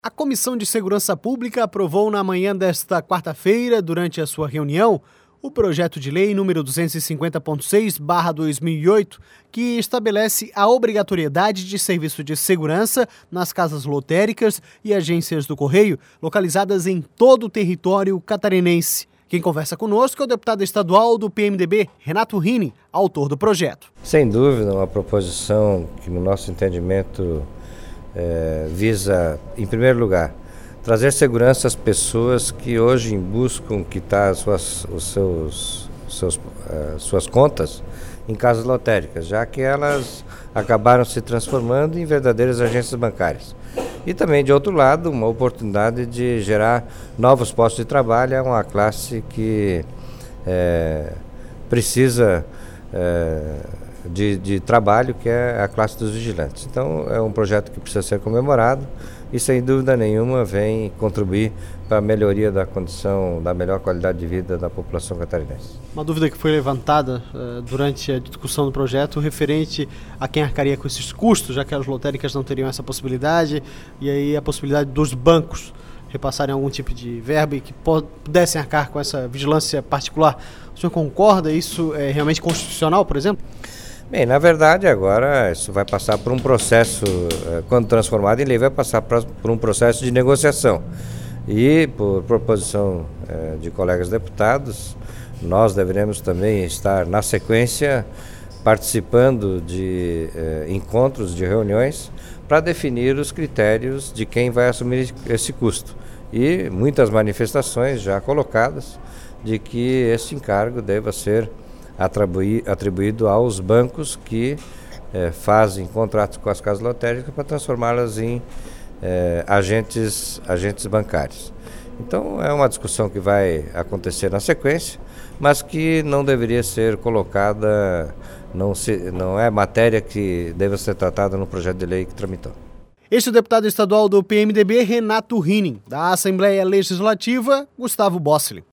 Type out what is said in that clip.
A Comissão de Segurança Pública aprovou na manhã desta quarta-feira, durante a sua reunião, o projeto de lei número 250.6/2008, que estabelece a obrigatoriedade de serviço de segurança nas casas lotéricas e agências do Correio, localizadas em todo o território catarinense. Quem conversa conosco é o deputado estadual do PMDB, Renato Rini, autor do projeto. Sem dúvida, uma proposição que, no nosso entendimento, visa, em primeiro lugar, trazer segurança às pessoas que hoje buscam quitar suas contas em casas lotéricas, já que elas acabaram se transformando em verdadeiras agências bancárias. E também, de outro lado, uma oportunidade de gerar novos postos de trabalho a uma classe que precisa de trabalho, que é a classe dos vigilantes. Então, é um projeto que precisa ser comemorado e, sem dúvida nenhuma, vem contribuir para a melhoria da condição, da melhor qualidade de vida da população catarinense. Uma dúvida que foi levantada durante a discussão do projeto referente a quem arcaria com esses custos, já que as lotéricas não teriam essa possibilidade, e aí a possibilidade dos bancos repassarem algum tipo de verba e que pudessem arcar com essa vigilância particular. O senhor concorda? Isso é realmente constitucional, por exemplo? Bem, na verdade, agora isso vai passar por um processo, quando transformado em lei, vai passar por um processo de negociação. E, por proposição de colegas deputados, nós deveremos também estar, na sequência, participando de encontros, de reuniões, para definir os critérios de quem vai assumir esse custo. E muitas manifestações já colocadas de que esse encargo deva ser atribuído aos bancos que fazem contratos com as casas lotéricas para transformá-las em agentes bancários. Então, é uma discussão que vai acontecer na sequência, mas que não deveria ser colocada, não é matéria que deva ser tratada no projeto de lei que tramitou. Este é o deputado estadual do PMDB, Renato Rini, da Assembleia Legislativa, Gustavo Bossili.